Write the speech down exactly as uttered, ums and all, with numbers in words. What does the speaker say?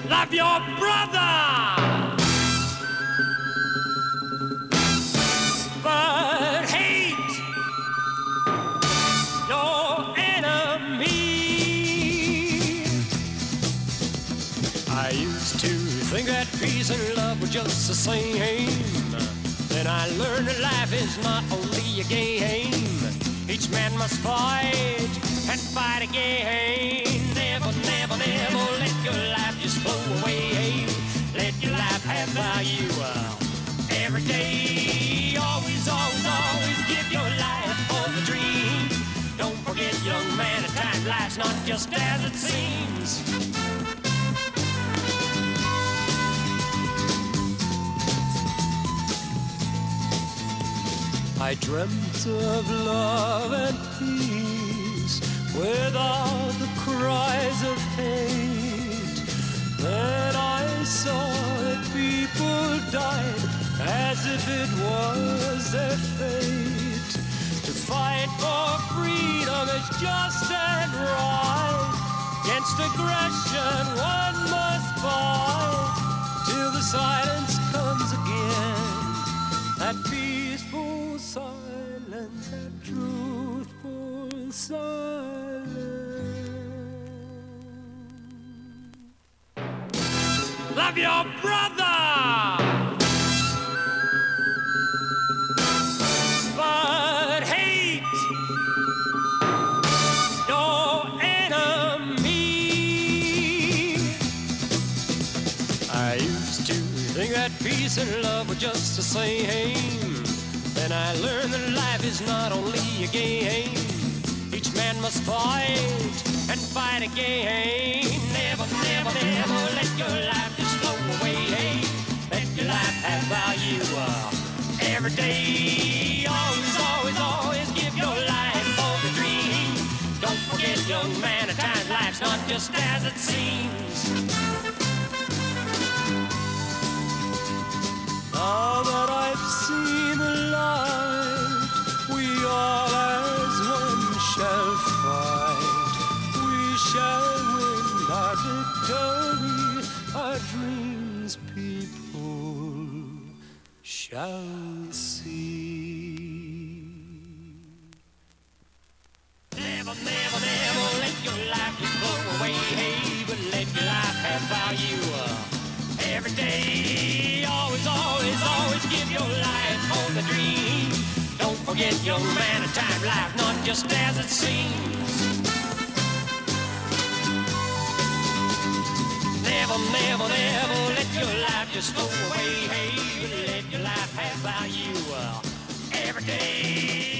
Love your brother, but hate your enemy. I used to think that peace and love were just the same. Then I learned that life is not only a game. Each man must fight and fight again. Never, never, never let your life just flow away. Let your life have value every day. Always, always, always give your life for the dream. Don't forget, young man, at times life's not just as it seems. I dreamt of love and peace without the cries of hate. Then I saw that people died as if it was their fate. To fight for freedom is just and right. Against aggression one must fight till the silence comes again. That peaceful silence, that truthful silence. Love your brother, but hate your enemy. I used to think that peace and love were just the same. Then I learned that life is not only a game. Each man must fight and fight again. Never, never, never let your life just flow away. Let your life have value uh, every day. Always, always, always give your life for the dream. Don't forget, young man, at times life's not just as it seems. Now that I've seen the light, we all as one shall fight. We shall win our victory, our dreams people shall see. Never, never, never let your life just go away, hey, but let your life have value uh, every day. Always, always, always give your life for the dream. Don't forget, young man, at times life not just as it seems. Never, never, never let your life just throw away, hey, but let your life have value uh, every day.